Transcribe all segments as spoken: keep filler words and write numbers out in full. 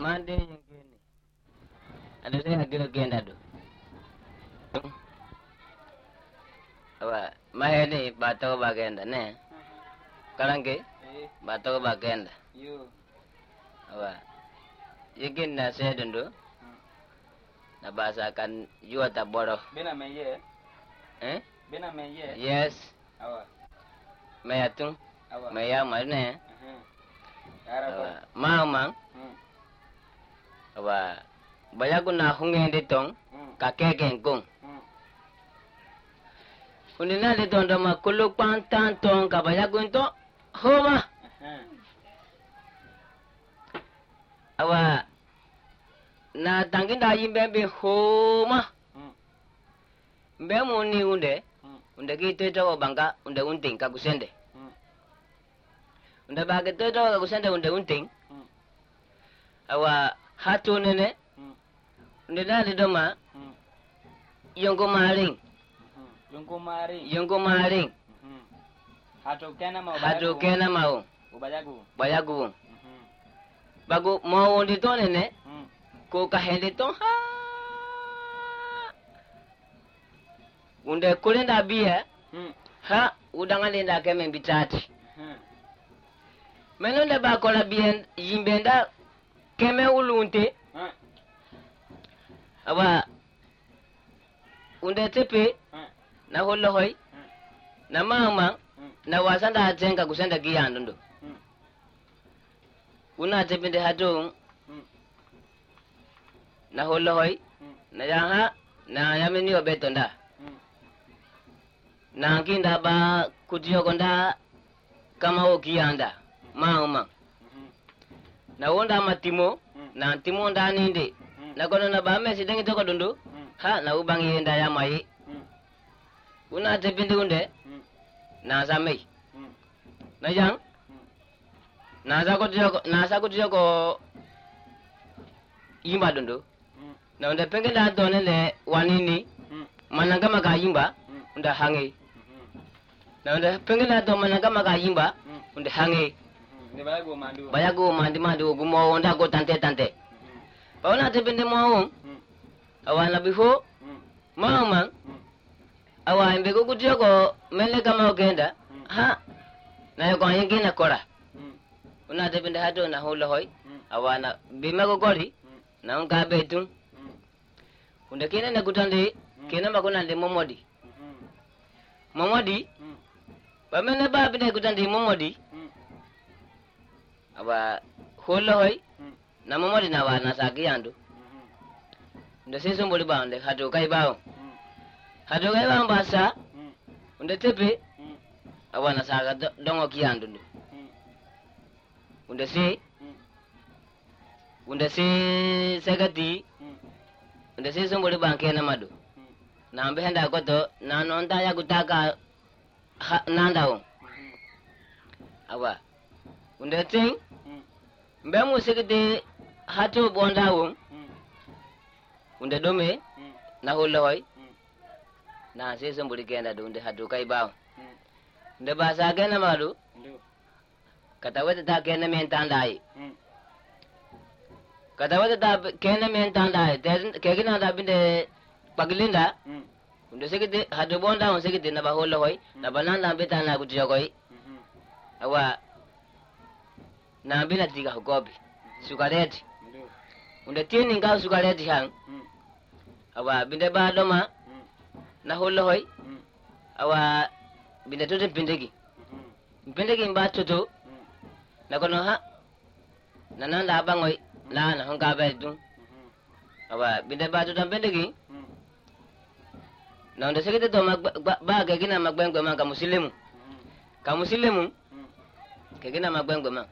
mande yengeni ada saya kira kenda do awa mahene bato bagenda ne kalange bato bagenda yo awa yegin na sedendo na basa kan yuata boro bena meye eh bena meye yes awa mayatung awa maya marne ara ko mama awa bayaguna hungende tong ka keken kong unina de tondo ma kuluk pantan tong ka bayagun to homa awa na tanginda yimbe be homa mbe muni unde unde ki teto banga unde unting ka kusende unde ba ke teto ka kusende unde unting awa hatu nene unde na de doma yongo maring yongo maring yongo maring hatu kena mau hatu kena mau ubayagu bayagu bagu mau di to nene ko ka hende to ha unde kulenda biya ha udanga lenda keme bitati menonde ba kola bien yimbenda keme ulunte aba unde tepe na hollo hoy na mama na wasanda atenga kusenda giyandundo una tepende hatung na hollo hoy na yaha na yameni obetonda na kinda ba kutiyo konda kama okiyanda mama na wonda matimo na timo ndaninde na kono na ba mesi dengi toko dundu ha na ubangi yenda ya mai una tepinde unde na samei na yang na sa kutiyo na sa kutiyo ko yimba dundu na unde pengenda done le wanini mananga maka yimba unda hangi na unde pengenda do mananga maka yimba unda hangi ne bayagu mandu bayagu mandi mandi gumo onda go tante tante pauna tepende mo awana bifo mama awa imbe ko kutiyo ko mele kama ogenda ha na yo kwa yengena kora una tepende hato na holo hoy awana bima ko gori na unka betum unde kene na kutande kene makona de momodi momodi bamene ba bine kutande momodi aba holo hoy na momodi na wana saki yandu unde seso mboli ba unde hato kai bao hato kai bao basa unde tepe awana saka dongo kiyandu unde se unde se segati unde se somboli banke na madu na ambe henda koto na nonda ya kutaka nanda on awa unde ting mbe mu segati hato bonda on unde dome na holo hoy na se somboli kenda do unde hato kai bawo unde basa kena madu kata wete ta kena men tandai kata wete ta kena men tandai kegina da binde pagilinda unde segede hado bonda on segede na ba holo hoy na bananda beta na kutiyo koy awa na bina tiga hukobi sukareti unde tieni ngao sukareti hang awa binde ba doma na holo hoy awa binde tote pindegi pindegi mba toto na kono ha na nanda abangoy la na honka bedu awa binde ba toto pindegi na unde segede to ba ke gina magbengwe man ka muslimu ka muslimu ke gina magbengwe man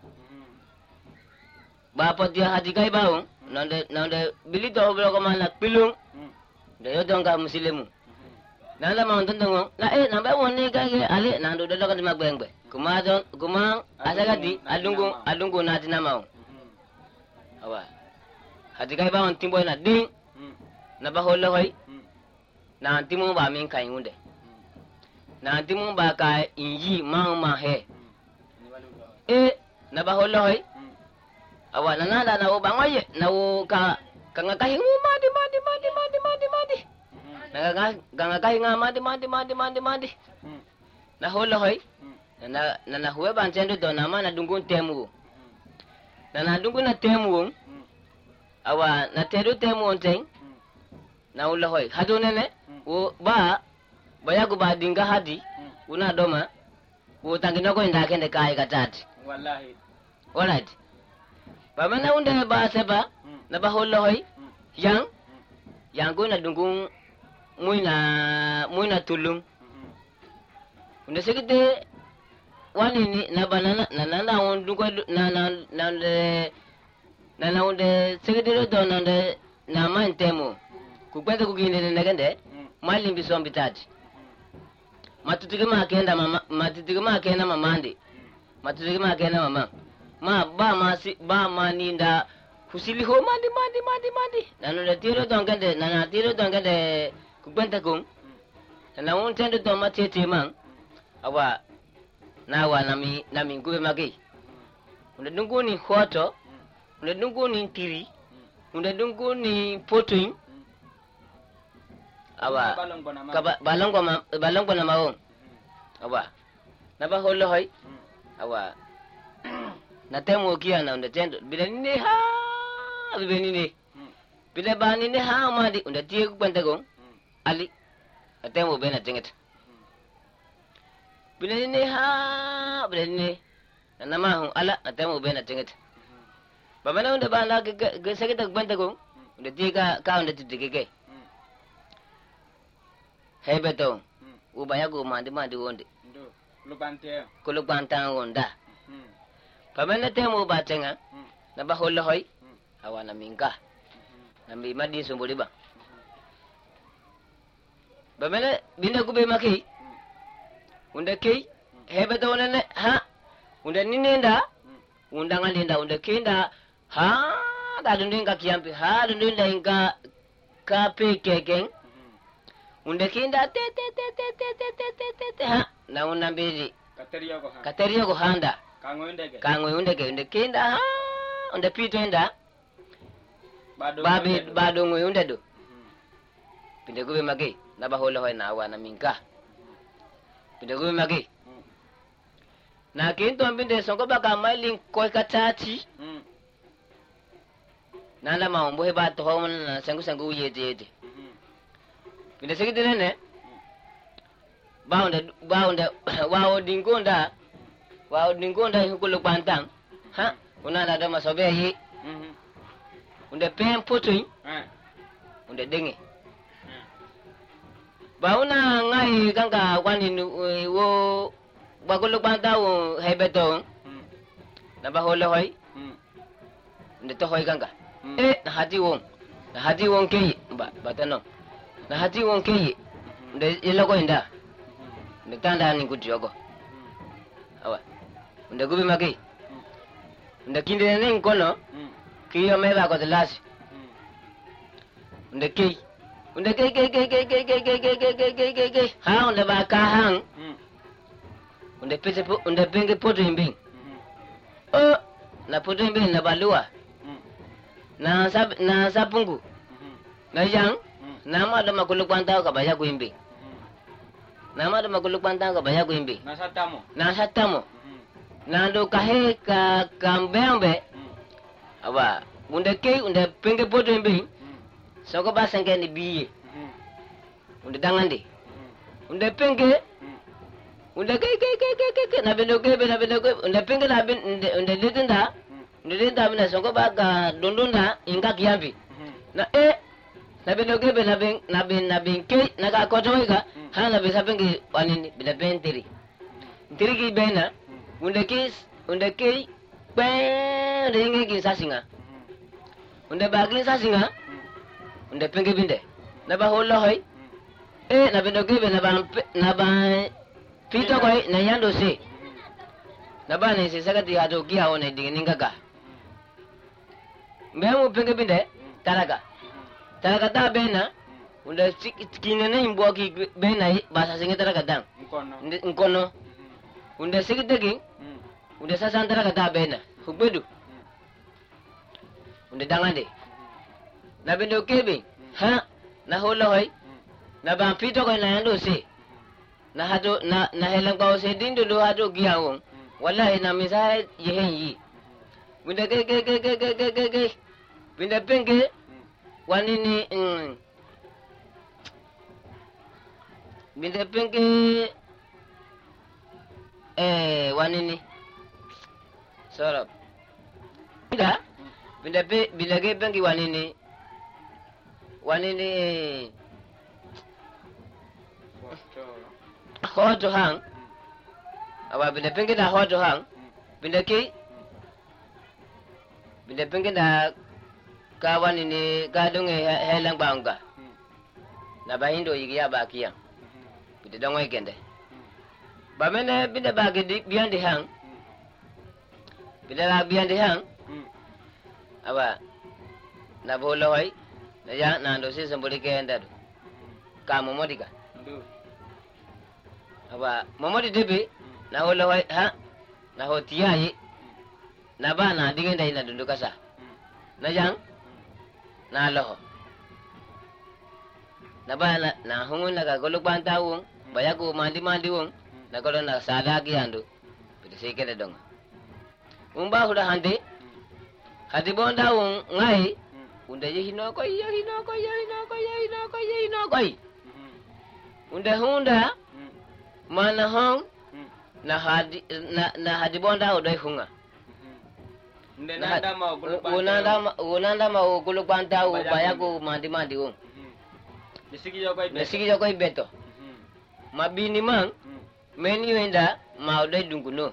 ba potia hadi kai bawo na unde na unde bilito oblo ko man na pilung de yo donga muslimu na la ma ndongo la e na ba woni ka ke ale na ndo do ka di magbengwe kuma don kuma asagati alungu alungu na tina mawo awa hadi kai bawo timbo na ding na ba holo hoy na antimu ba min kan yunde na antimu ba ka inji ma ma he e na ba holo hoy awa nananda na ubangoye na uka kanga kahingu madi madi madi madi madi madi na kanga kahinga madi madi madi madi madi na holo hoy na na na huwe banchendo do na mana dungun temu na na dungun na temu awa na teru temu onteng na ulo hoy hado nene o ba bayagu ba dinga hadi una doma o tangino ko inda kende kai katati wallahi alright bamana unde ba seba na ba holo hoy yang yang go na dungun muina muina tulung unde sekite wani ni na banana na na na undu ko na na na de na na unde sekite do na de na man temo ku kwenda ku gine ne gande malin bi sombi tati matutike ma kenda mama matutike ma kenda mamande matutike ma kenda mama ma ba ma si ba ma ninda kusili ho mandi mandi mandi mandi nanu de tiro dongande nana tiro dongande ku kwenda ku na un tendo do ma tete man awa na wa nami nami ngube magi unde dungu ni hoto unde dungu ni tiri unde dungu ni potoin awa kaba balongo ma balongo na maong awa na ba holo hoy awa na temo kia na unde tendo bila nini ha bila nini bila ba nini ha madi unde tie ku kwenda go ali na temo be na tinget bila nini ha bila nini na ma hu ala na temo be na tinget bamana unde ba na ge sekita kwenda go unde tie ka ka unde titige hebeto ubaya go mandi mandi wonde ndo lubante ko lubanta wonda pamene temo batenga na ba holo hoy awana minga na mi madi somboli ba pamene binde kube maki unde kei hebeto nene ha unde ninenda unda ngalinda unde kinda ha da dundinga kiampi ha dundinda inga ka pekeken unde kinda te te te te te te te te te te ha na unambiri kateriyo ko ha kateriyo ko handa kango ndege kango undege unde kinda ha unde pitenda bado babe bado ngwe unde do pinde kube magi na ba holo hoy na wana minka pinde kube magi na kinto mbinde songo baka mailin koy katati nana maombo he ba to ho na sangu sangu yete yete pinde sekite ne baunde baunde wao dingonda wao dingonda hukulo pantang ha unana da masobe yi unde pem potoi unde denge bauna ngai kanga kwani wo bakulo pantao hebeto na ba holo hoy unde to hoy kanga eh na hati won na hati won ke ba batano na hati won ke nde iloko inda nde tanda ni kutiogo awa nde gubi magi nde kinde ne nkono kiyo meba ko delasi nde kei nde kei kei kei kei kei kei kei kei kei kei kei kei ha nde ba ka hang nde pese nde penge poto imbi oh na poto imbi na balua na sab na sapungu na yang nama ada makhluk pantau ka baya kuimbi nama ada makhluk pantau ka baya kuimbi na satamo na satamo na do kahe ka kambembe aba unde ke unde penge poto imbi soko basenge ni biye unde dangande unde penge unde ke ke ke ke ke na bendo ke na bendo ke unde penge na ben unde lidinda unde lidinda bina soko baga dondonda inga kiambi na e na bendo ke na ben na ben na ben ke na ka kotoiga ha na be sapenge wanini bila ben tiri tiri ki bena unde ke unde ke pe ringi ki sasinga unde bagli sasinga unde penge binde na ba holo hoy e na bendo ke na ba na ba pito koy na yando se na ba ne se sagati hado ki hawo ne dinga ga mbemu penge binde taraga taraga ta bena unda sikine na imbo ki bena basa singe taraga dang nkono nkono unda sikite ki unda sasa taraga ta bena hubbedu unde dangande na bindo kebe ha na holo hoy na ban pito ko na ando se na hado na na helang ko se dindo do hado giawon wallahi na misai yehen yi binda ke ke ke ke ke ke ke binda penge wanini binda penge eh wanini sorop binda binda pe binda ke penge wanini wanini hoto hang awa binda penge da hoto hang binda ke binda penge da ka wanini ka dunge helang bangga na bahindo yigiya bakiya binda dongwe kende ba mene binda bagi di biandi hang binda la biandi hang awa na bolo hoy na ya na ndo si sambuli kende do ka momodika awa momodi debe na holo hoy ha na hotiyayi na ba na digenda ina dundu kasa na yang na loho na ba na na hungun na kagolok banta wong bayaku mandi mandi wong na kalo na sadaki ando pide sekele dong umba huda hande hadi bonda wong ngai unda ye hino ko ye hino ko ye hino ko ye hino ko ye hino ko unda hunda mana hong na hadi na na hadi bonda odai hunga nenda ma unanda ma unanda ma oguluk banta u bayaku mandi mandi wong Mesigi yo koy mesigi yo koy beto mabini mang meni wenda ma odai dunguno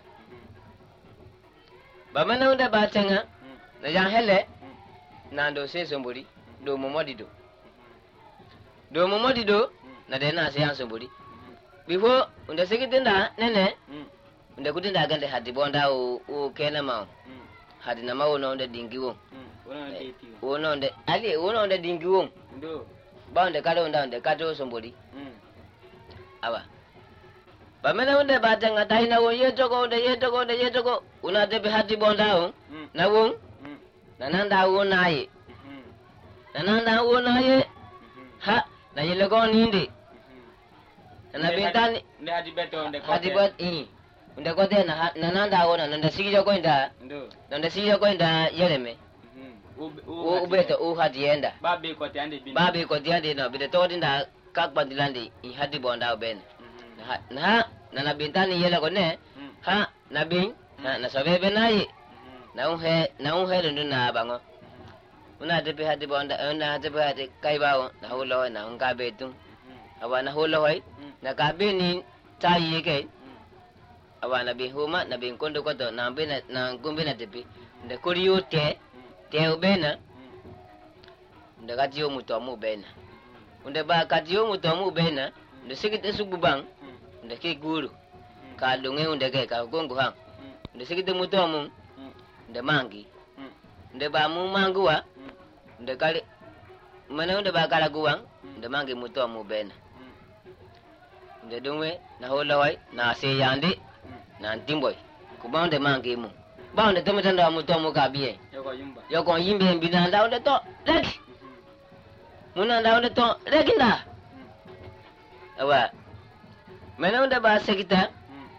bamana unda batenga na yang hele nando se sombori do momodi do do momodi do na dena se yang sombori before unda segitinda nene unda kutinda gande hadi bonda o o kena ma hadi na mawo no unda dingi won wono unda ali wono unda dingi won ndo ba unda kalo unda unda kato sombori awa bamana unda batanga taina won yetoko unda yetoko unda yetoko una tebe hadi bonda o na won nananda wona ye nananda wona ye ha na yele ko ninde na bintani nde hadi beto nde ko hadi bat i nde ko te na nananda wona nda sigijo ko nda ndo nda sigijo ko nda yereme u beto u hadi yenda babe ko te ande bin babe ko te ande no bide to nda kak bandilande i hadi bonda ben na na na bintani yele ko ne ha na bin na sobebe na ye na unhe na unhe ndo na bango una de pe hadi bonda una de pe hadi kai bawo na holo na unga betum awa na holo hoy na ka beni tai ke awa na bi huma na bi kondo ko to na be na na gumbe na de pe nda kuriyo te te ubena nda ka tiyo muto mu bena nda ba ka tiyo muto mu bena nda sigite sububang nda ke guru ka dunge nda ke ka gongo hang nda sigite muto mu nda mangi nda ba mu manguwa nda kali mana nda ba kala guwang nda mangi muto mu bena nda dungwe na holo hoy na se yande na ntimboy ku ba nda mangi mu ba nda temo tanda muto mu ka biye yoko yumba yoko yimbe bina nda nda to leki muna nda nda to leki nda awa mana nda ba sekita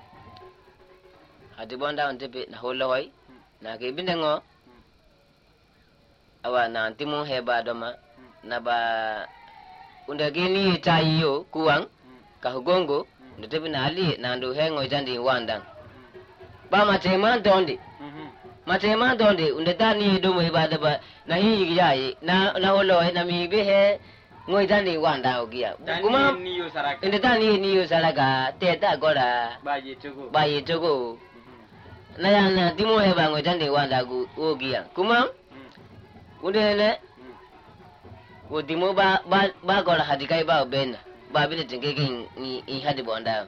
hadi bonda ntepe na holo hoy na ke bindengo awa na antimu heba doma na ba unda geni tayo kuang ka hugongo ndetebi na ali na ndo hengo jandi wandang ba matema donde matema donde unda tani do mo heba daba na hi yayi na na holo na mi be he ngoi jandi wanda ogia kuma ni yo saraka inde tani ni yo saraka teta gola ba ye togo ba ye togo na ya na timo heba ngoi jandi wanda gu ogia kuma undele wo dimo ba ba ba gola hadikai ba bena ba bile tingeke ni i hadi bonda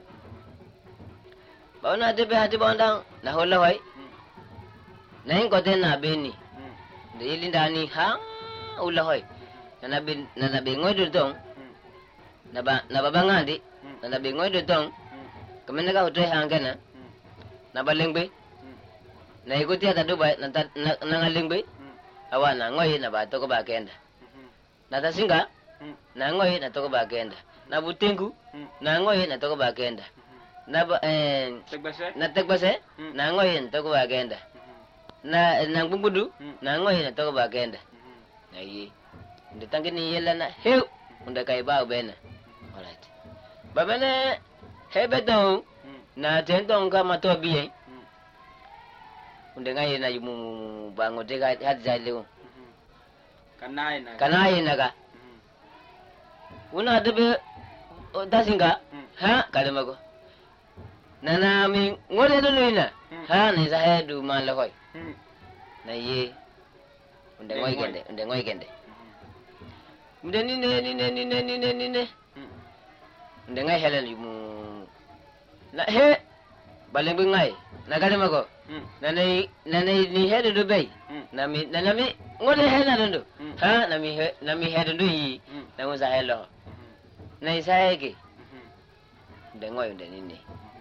ba na de be hadi bonda na hola hoy na ingo tena beni de ilinda ni ha ula hoy na bin na be ngoi do tong na ba na ba bangandi na be ngoi do tong kamena ka hote hangana na balengbe na ikuti ata dubai na na ngalengbe awa na ngoi na ba toko ba kenda na tasinga na ngoi na toko ba kenda na butengu na ngoi na toko ba kenda na ba eh na tegbase na ngoi na toko ba kenda na na bumbudu na ngoi na toko ba kenda na yi nde tangini yela na heu unda kai ba bena alright babana hebeto na tento kama to biye unda ngai na yumu bango de ga hadza leo kanai na kanai na ka una debe dasinga ha kalemago nana mi ngole do luina ha ni sa hedu man la hoy na ye unda ngoi gende unda ngoi gende unda ni ne ni ne ni ne ni ne ni ne unda ngai helen yumu na he baleng bengai na kalemago nanai nanai ni hedu do bay nami nanami ngole he na do ha nami he nami hedu do yi na ngo sa helo nai sa hege de ngoi de ni ni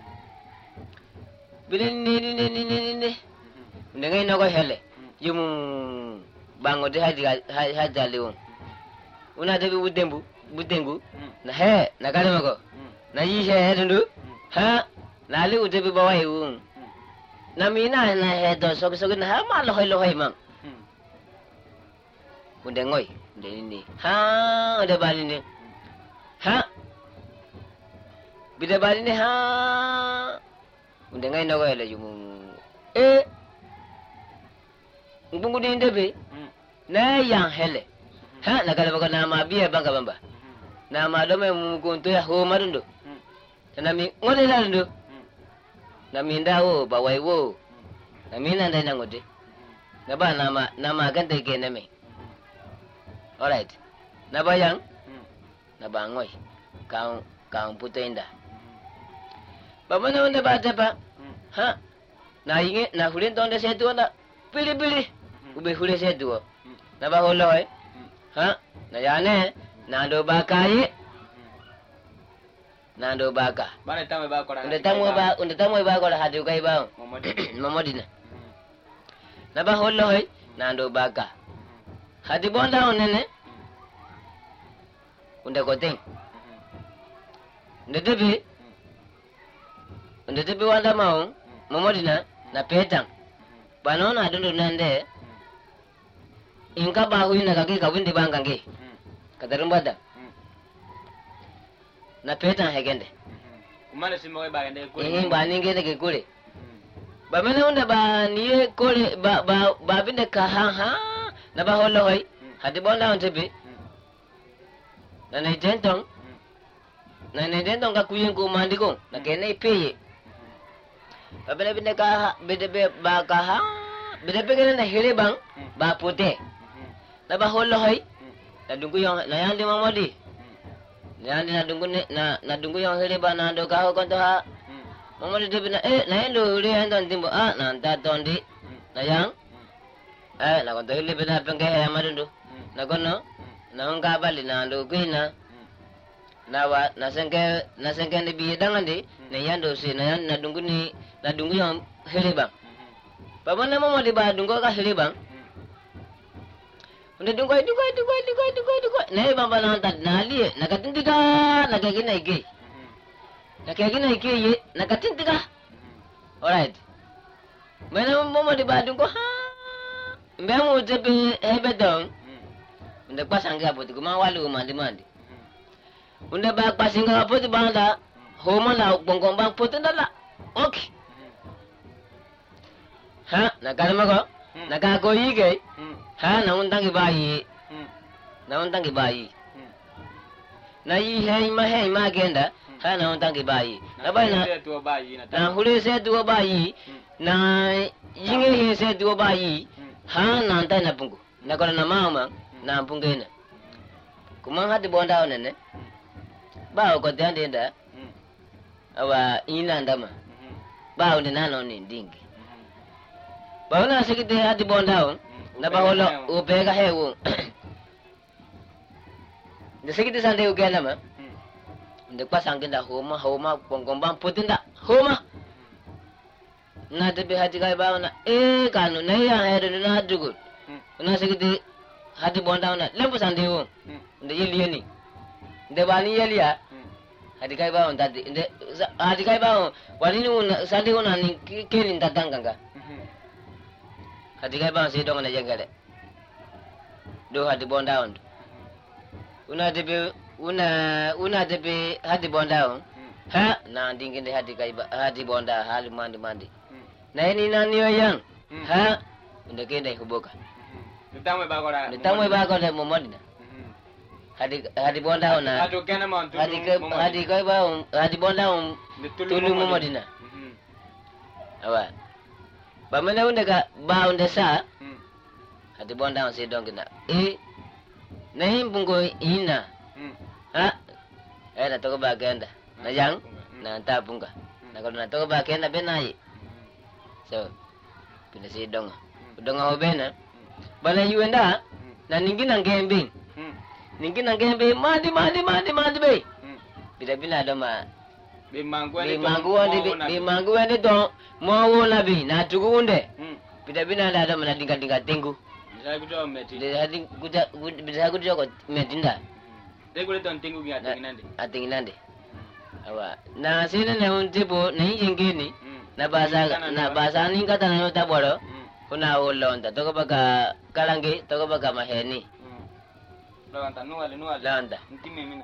bilen ni ni ni ni ni ni de ngai no ko hele yum bango de haji haja lewo una de budembu budengu na he na kalemago na yi he hedu do ha na le ude be bawai u nami na na he do so so na ha ma lo hoi lo hoi mang unde ngoi de ni ha de bali ni ha bide bali ni ha unde ngai no ko le yu e ngungu de ndebe na yang hele ha na kala baka na ma biye banga bamba na ma do me mu ko to ya ho ma ndo nami ngode la ndo nami ndawo ba wai wo nami na ndai na ngode na ba na ma na ma kan te ke na me alright na ba yang na ba ngoi kaung kaung putenda ba mana onda ba ta ba ha na inge na hulen tonde se tu na pili pili ube hule se tu na ba ho loi ha na ya ne na do ba ka ye na do ba ka bane tamu ba ko unda tamu ba unda tamu ba ko ha du kai ba momodina na ba ho loi na do ba ka hadi bonda onene unda koteng unda tebi unda tebi wanda mau momodina na petang banona dundu nande inka ba hu ina kage kawindi bangange kadarumbada na petang hegende umane simo ba gende ko ingin ba ninge ne ke kule ba mena unda ba niye kule ba ba ba binde ka ha ha na ba hollo hoy hadi bonda on tebi na ne tentong na ne tentong ka kuyen ko mandi ko na kene peye ba bene binde ka bede be ba ka ha bede be kene na hele bang ba pote na ba hollo hoy na dungu yon na yandi mamodi na yandi na dungu ne na na dungu yon hele ba na do ka ho kon to ha mamodi tebi na eh na endo re andon timbo a na ta tondi na yang eh na kon to hele be na penge ya madundu na kono na nga bali na ndo kwina na wa na senge na senge ni bi dangandi ne yando si na yan na dungu ni na dungu yon helibang ba mana mo di ba dungu ka helibang unde dungu dungu dungu dungu dungu dungu ne ba ba na ta na li na ka tindiga na ka gina ike na ka gina ike ye na ka tindiga alright mana mo mo di ba dungu ha mbe mo te be hebe dong unda pasanga poti kuma walu mandi mandi unda ba pasinga poti banda homa la bongong bang poti ndala okay ha na kalma ko na ka ko yige ha na undangi bayi na undangi bayi na yi hai ma hai ma genda ha na undangi bayi na ba na na hule se tu bayi na yinge he se tu bayi ha na nda na pungu na ko na mama na pungena kumang hati bonda onene ba ko tande nda awa ina ndama ba onde nano ni ndingi ba ona sikite hati bonda on na ba holo upega hewo de sikite sande ugena ma nde pasangenda homa homa kongombang putinda homa na de be hati kai ba ona e kanu ne ya hedo na dugu Una segede hati bonda una lembu sande wo. Nde yeli yeni. Nde bani yeli ya. Hati kai ba on tadi. Nde hati kai ba on wali ni una sande una ni keli ntatanga. Hati kai ba on se donga na jengale. Do hati bonda on. Una tepe una una tepe hati bonda on. Ha na dinginde hati kai ba hati bonda hali mandi mandi. Na ini na niyo yang. Ha nde kende kuboka. Nitamwe ba kora. Nitamwe ba kora momodina. Hadi hadi bonda ona. Hadi kena mon tulu. Hadi hadi kai ba hadi bonda on tulu momodina. Awa. Ba mana unda ka ba unda sa. Hadi bonda on se dongina. Eh. Nahi bungo ina. Ha. Eh na to ba kenda. Na yang na ta bunga. Na kalau na to ba kenda benai. So. Pina se donga. Donga obena. Bala yuenda na ningina ngembing. Ningina ngembe mandi mandi mandi mandi be. Bila bila doma. Be mangu Be mangu ande be mangu ande don mo wona be na tugunde. Bila bila da doma na dinga dinga tengu. Bisa kujo meti. De hadi kuja bisa kuja ko metinda. De kule ton tengu gi atinginande. Atinginande. Awa na sene na untipo na yingeni na basa na basa ni kata na yota boro. Kuna ulonda toka baka kalangi toka baka maheni. Lawanta nuwale nuwale. Lawanta. Ntime mina.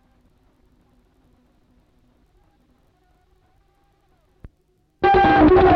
Thank you.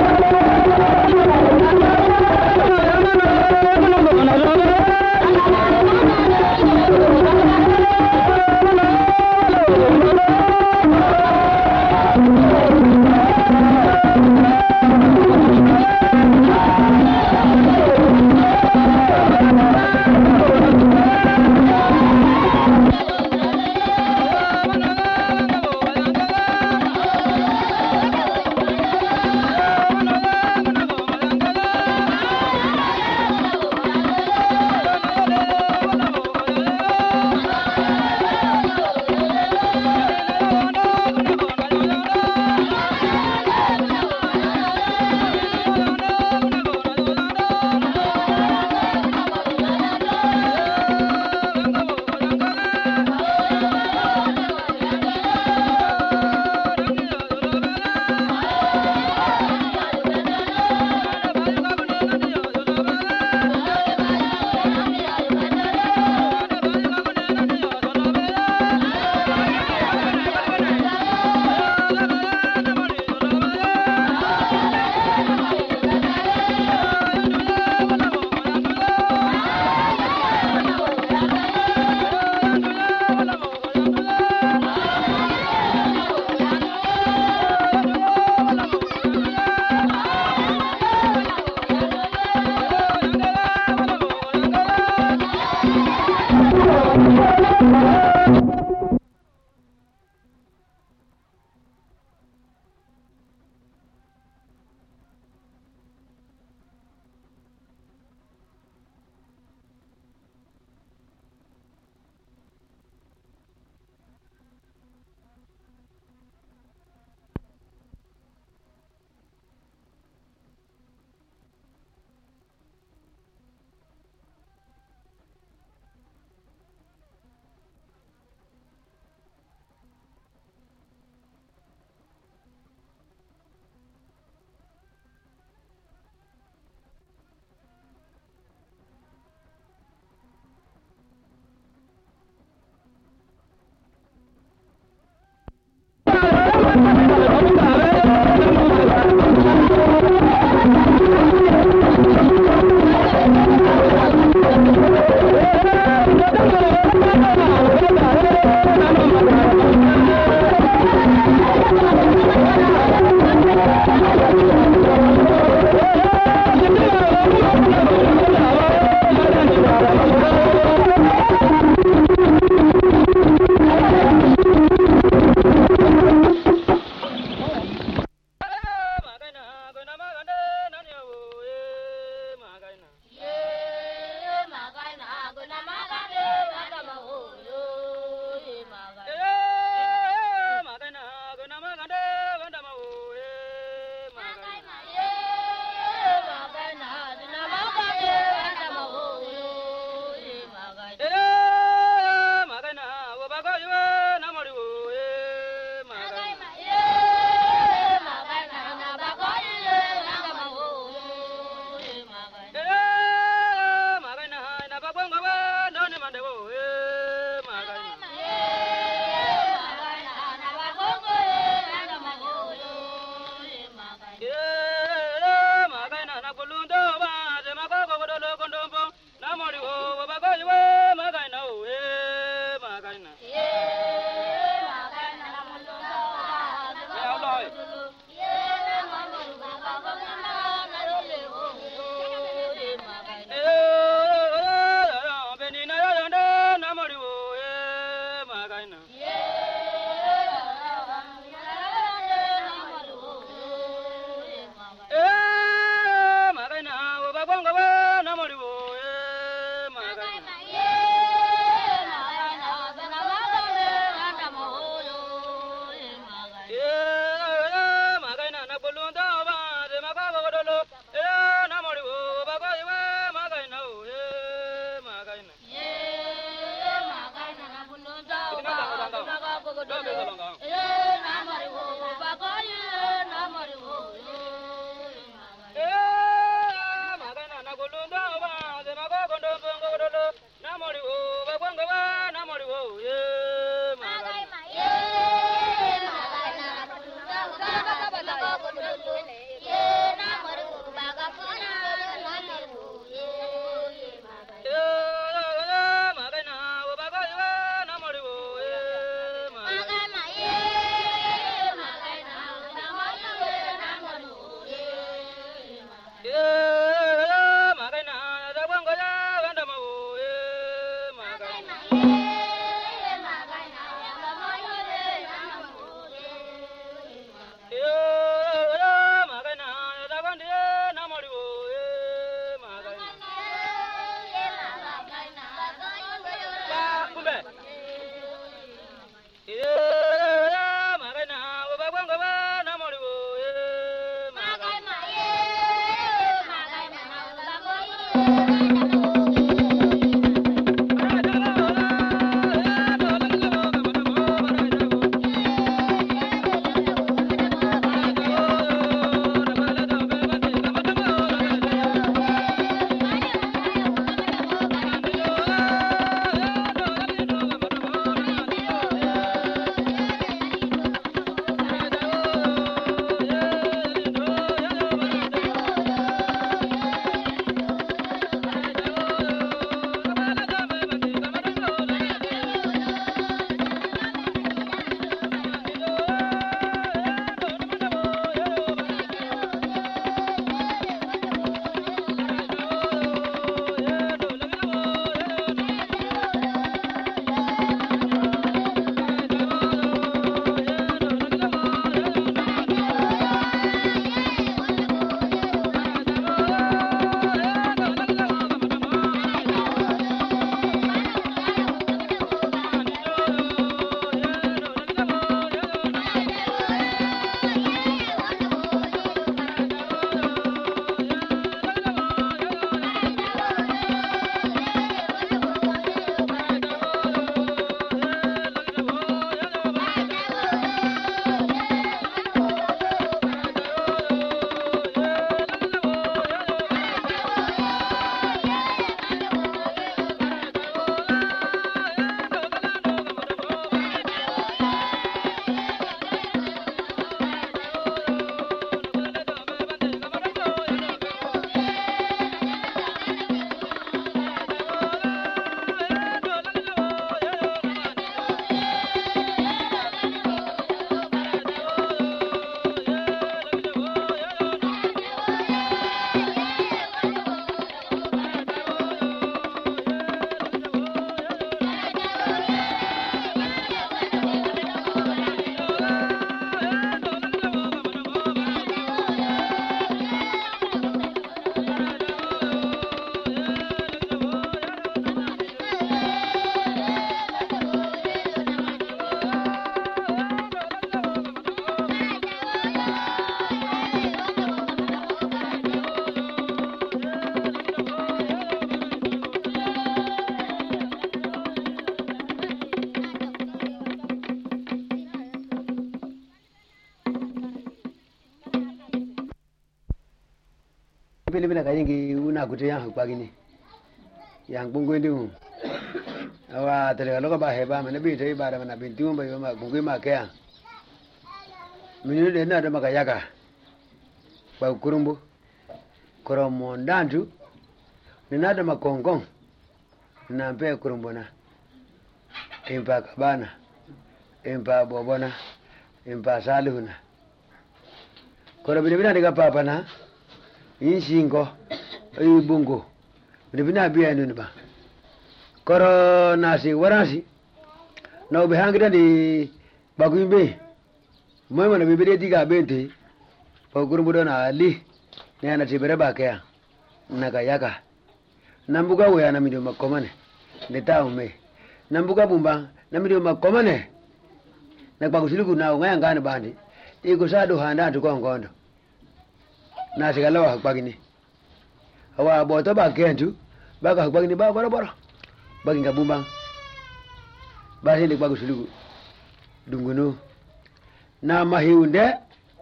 Pili bila kayingi una kutia kwa gini. Yang bungwe ndu. Awa tele loka ba heba mena bi te ba da mena bin tiumba yo ma bungwe ma kaya. Minu de na da maka yaka. Ba kurumbu. Koromo ndandu. Nina da makongong. Na mpe kurumbu na. Impa kabana. Impa bobona. Impa salihuna. Koro bina diga papa na. Inshingo. Ayi bungo. Bina biya nuni ba. Koro nasi waransi. Na ubi hangida di baguimbe. Mwe na bibiri diga bente. Pakurumbu do na ali. Ni ana tibere ba kaya. Naka yaka. Nambuka wea na midio makomane. Neta ume. Nambuka bumba na midio makomane. Na pakusiluku na ungaya ngani bandi. Iko sado handa tu kongondo. Na sigalawa hakpagini. Awa boto ba kentu. Baka hakpagini ba boro boro. Bagi ngabumba. Basi ni pakusiluku. Dungunu. Na mahiunde.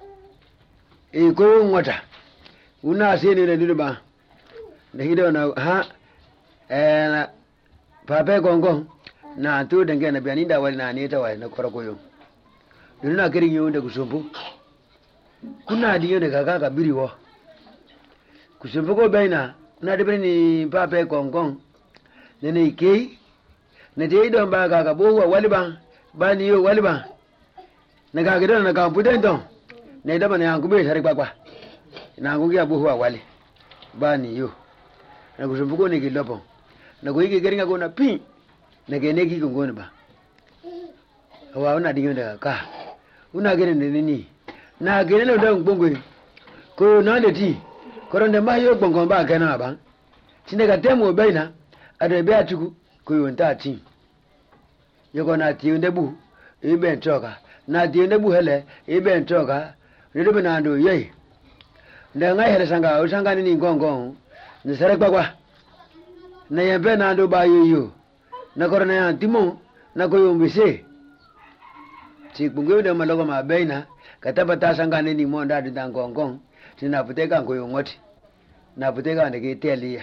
Iko ngota. Una sini na dulu ba. Na hido na ha. Eh na pape gongong. Na tu denge na bianinda wali na anita wali na korokoyo. Nuna kiri nyonde kusumpu. Kuna adiyo de kaka biri wo. Kusumpu ko baina na debere ni pape gongong. Nene ikei. Na te ido mba kaka bowa wali ba. Bani yo wali ba. Na kaka kido na kampute nton. Na idaba na yangu be sari kwakwa. Na yangu kia bowa wali. Bani yo. Na kusumpu ko ni kilopo. Na kuhiki keringa kuna pi. Na keneki kungoni ba. Awa una adiyo de kaka. Una gene nini na gene lo dang bongwe ko na de ti ko ronde ma yo bongo ba kana ba tinde ka temo baina ade be atuku ko yo nta ti yo ko na ti nde bu e be ntoka na ti nde bu hele e be ntoka ndo be na ndo ye nda ngai hele sanga o sanga ni ngongo ni sare kwa kwa na yembe na ndo ba yo yo na ko na ya timo na ko yo mbise si bungu de malogo ma baina kataba tasanga ni monda de dangongong tina puteka ngoyo ngoti na puteka ndeke telia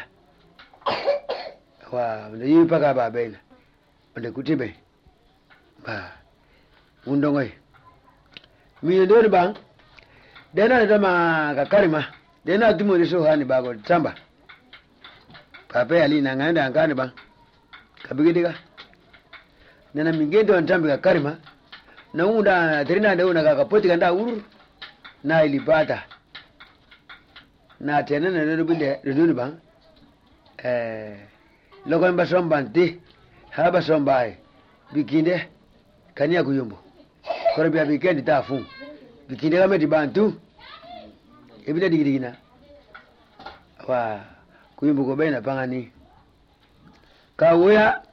wa ndo yipa ka ba baina ndo kutibe ba undongoi mi ndo ni bang dena de ma ka karima dena tumo ni so hani ba go tamba pape ali na nganda ngani ba kabigidika nena mingendo ntambi ka karima na unda terina ndio na kakapoti kanda uru na ilipata na tena na ndio binde ndio ba eh loko mba somba nti haba sombae bikinde kania kuyumbo kore bia bikendi tafu bikinde kama dibantu ebile digirigina wa kuyumbo ko baina pangani kawea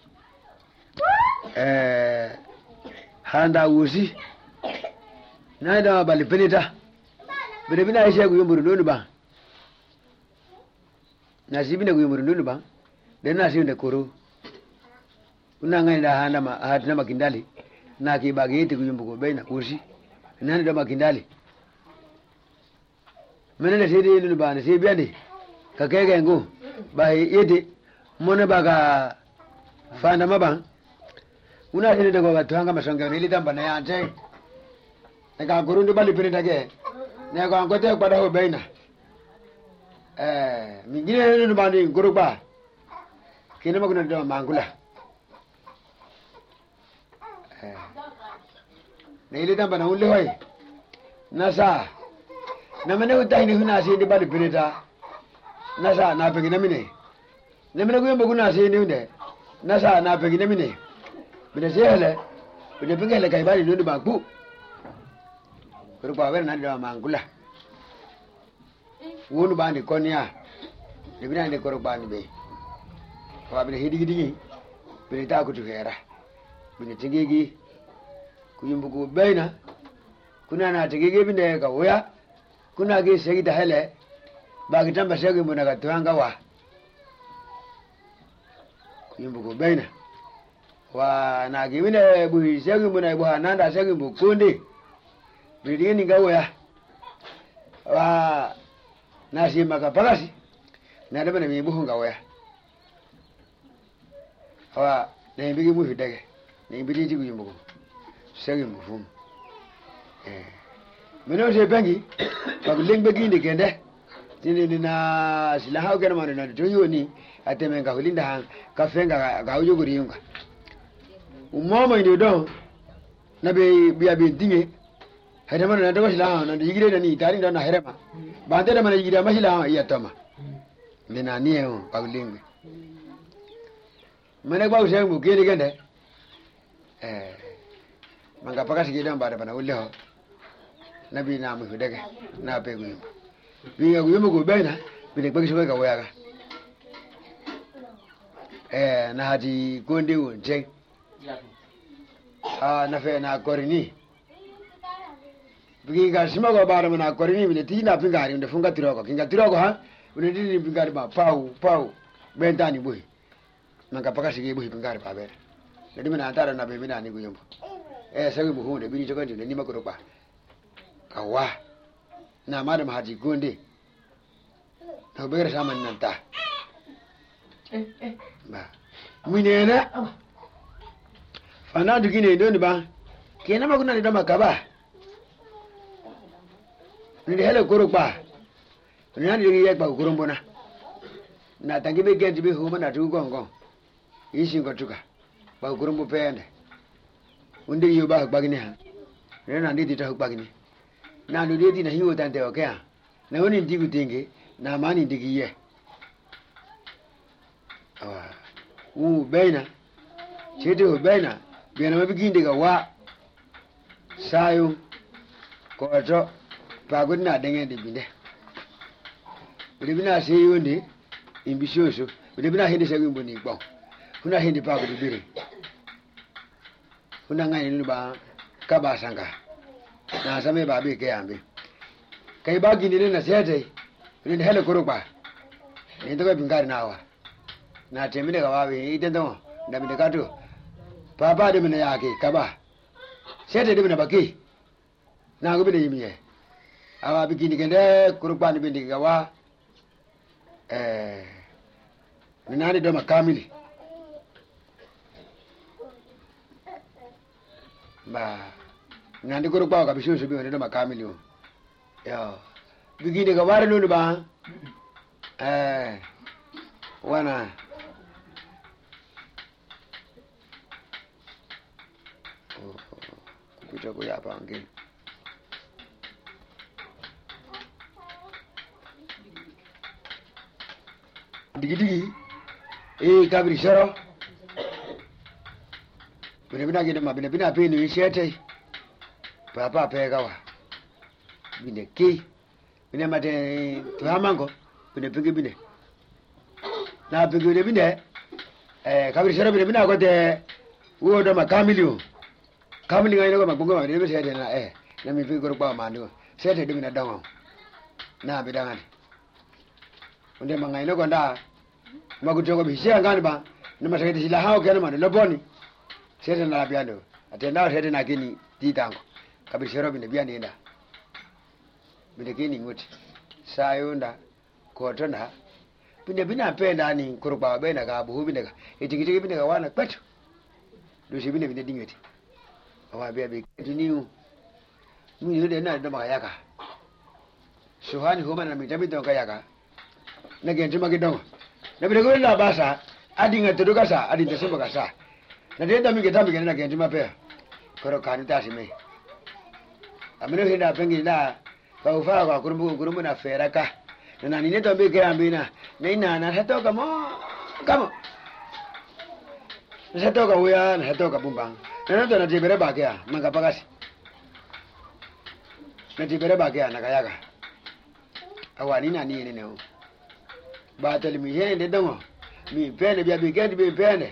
eh handa wusi na da bali penita bere bina ishe ku yumburu ndonu ba na sibine ku yumburu ndonu ba den na sibine koro una ngai da handa ma hatina makindali na ki bageti ku yumbuko baina wusi nani da makindali menene sidi ndonu ba ne sibiande ka kege ngo ba yede mona baga fanda mabang una hili de goga tuanga masonga nili tamba na yante neka kurundu bali pinita ke ne ko angote kwada ho baina eh mingine ni bani guruba kina maguna de mangula eh nili tamba na ulle hoy nasa na mene utai ni huna si di bali pinita nasa na pengina mine ne mene kuyembo kuna si ni unde nasa na pengina mine bine sele bine pingele kai bali ndu baku kurupa wer na ndo mangula wonu bandi konya de bine ande kurupa ni be kwa bine hidi gidi bine ta kutu hera bine tingigi kuyumbuku baina kuna na tingigi bine ka oya kuna ge segi da hele ba kitamba segi muna ka tuanga wa kuyumbuku baina wa na gimine bu segi muna bu hananda segi bu kundi bidini ngawo ya wa na si maka pagasi na da bana mi buhun ga waya awa na bigi mu fi dage na bigi ti guyumbu segi mu fum eh meno je bangi ba ling bagi ni kende ni ni na sila ha ga ma na to yoni ateme ga hulinda han ka fenga ga ujo guri yunga umama ni do na be biya be dinge hada mana na da sila na yigire da ni tari da na herema ba da mana yigire ma sila ya tama ni na ni e ba ling mana ba usai mu gele gende eh manga paka sigi dan bare bana ulle ho nabi na mu daga na pe gu bi ga gu mu go bena bi ne bagi so ga waya ga eh na hadi gonde won je ah na fe na korini bi ga sima go bare na korini bi ne ti na pingari nde funga tiro ko kinga tiro ko ha bi ne ti pingari ba pau pau bentani boy manga paka sigi boy pingari ba bere jadi mana antara na be bina ni gu yombo eh sai mu hunde bini jogan de ni makoro ba kawa na madam haji gonde to be rasa man nan ta eh eh ba mine na fana dugi ne don ba kenan maguna da maka ba ni hele koro ba ni ani dugi yak ba koro mbona na tangi be genji be huma na tu gongon ishi ngotuka ba koro mbo pende unde yo ba bagini ha nena nditi ta bagini na ndo nditi na hiyo tante okay na woni ndigu tinge na mani ndigi ye awa u baina chete u baina bena mabigi ndiga wa sayo ko to pa gudna dange de binde bide bina seyo ndi imbishoso bide bina hindi sagu mboni gbo kuna hindi pa gudu bire kuna ngai ni ba ka ba sanga na same ba be ke ambe kai ba gini ne na sete ni hele koro ba ni to bin gar nawa na temi daga ba be idan don da mi daga to papa de mina yake ka ba sete de mina baki na go be de yimiye awa bi gini kende koro ba ni be diga wa eh ni na de do makamili ba nandi koro kwa ka bisho bi wona makamili o yo bigi de ga ware lolu ba eh wana oh kupita ko ya bangi digi digi eh kabri sharo bine bina gida ma bine bina pe ni shete papa pe gawa bine ki bine mate to hamango bine pigi bine na pigi bine bine eh kabiri shara bine bina ko te wo do ma kamilio kamili ngai no ma bungo ma bine shete na eh na mi pigi ko ba ma ndo shete de bine dawo na bi dangani unde ma ngai no ko nda ma ku to ko bi shia ngani ba ni ma shete sila hawo kana ma lo boni sete na biando atenda sete na kini titango kabiri shero bine biani nda bine kini nguti sayunda kotona bine bina penda ni kuruba bena ga buhu bine ga itikitiki bine ga wana kwetu dushi bine bine dingeti awa bia bi tiniu mu yude na ndo maka yaka suhani homa na mitabi to kayaka na genji magidongo na bine ko la basa adinga tuduka sa adinga simba ka sa na denda mi getambi gena genji mapea koro kani tasime amino hinda pengi na ka ufa ka kurumbu kurumbu na feraka na nini to be ke ambina na ina na hatoka mo kamo na hatoka uya na hatoka bumbang na ndo na tibere bakia manga pagasi na tibere bakia na kayaka awani na ni ne o ba tele mi hende dongo mi pene bia bigandi be pene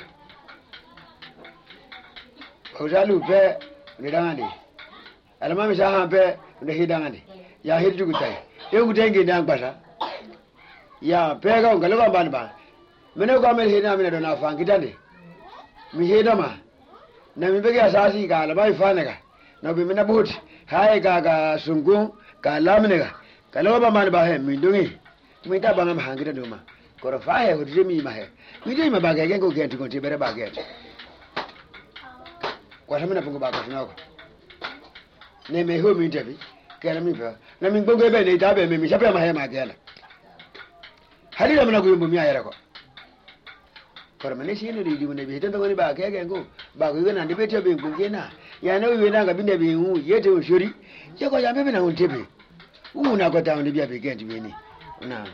ojalu pe ni dangani alama mi saha pe ne hidangani ya hidu gutai e gutai ngi dang basa ya pe ga ngalo ga ban ba mene ko mel hina mene do na fangitande mi heda ma na mi bege asasi ga alama ifane ga na bi mena buti hai ga ga sungu ga lamne ga kalo ba man ba he mi dungi mi ta ba ma hangire do ma ko fa he ko de mi ma he mi de ma ba ga gen ko gen ti ko ti bere ba get ko ta mi na bungo ba ko na ko ne me ho mi de bi ke na mi ba na mi bungo be ne ta be mi mi sha be ma he ma ge la hari da mana ko yumbu mi ayere ko ko ma ne shi ne di di ne bi tan ko ni ba ke gen ko ba ko na de be te be ko ke na ya ne wi na ga bi ne bi hu ye te o shori ye ko ya be be na on te be u na ko ta on de bi be gen ti be ni na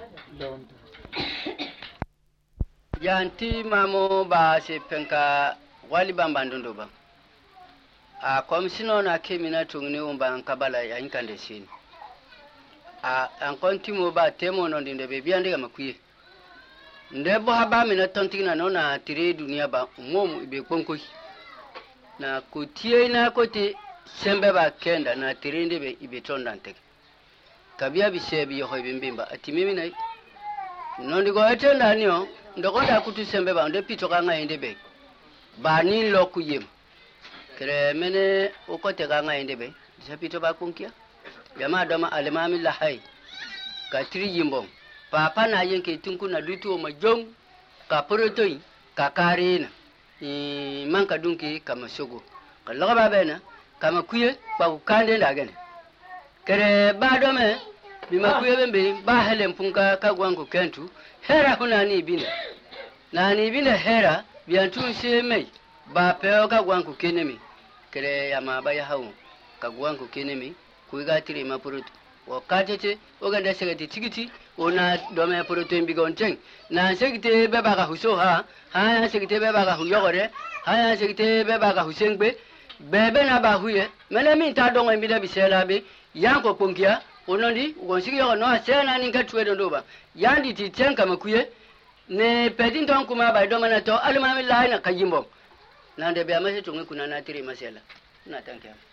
yanti mamo ba se penka wali bambandondo ba a komsino na kemina tungni umba nkabala ya inkande sini a an kontimo ba temo no ndinde be biande ga makuye ndebo haba mina tontina no na tire dunia ba umomu ibe konko na kutie na kote sembe ba kenda na tire ndebe ibe tondante kabia bisebi yo hoybimbimba atimimi nai nondi go etenda niyo ndokonda kutu sembe ba nde pito kanga indebe ba ni lokuyem kere mene okote kanga indebe sapito ba kunkia yama doma alimami lahai ka tri yimbo papa na yenke tinku na dutu o majong ka porotoi ka karina i manka dunki kama sogo ka loga babena kama kuye ba kande ndagene kere ba dome bima kuye bembe ba helen punka ka gwango kentu hera huna ni bina na ni bina hera biantu shemei ba peo ka gwango kenemi kere yama ba ya hawo ka gwango kenemi kuiga tiri mapurutu wakatete oganda segati tigiti ona dome purutu imbiga onteng na segite beba ga huso ha ha segite beba ga huyore ha segite beba ga husengbe bebe na ba huye mele min ta dongo imbida bisela be yanko pongia onondi wonsigi yo no asena ninga tuedo ndoba yandi ti tenka makuye ne pedin ton kuma ba do mana to almami laina kayimbo nande be amase tungu kuna na tiri masela na tanka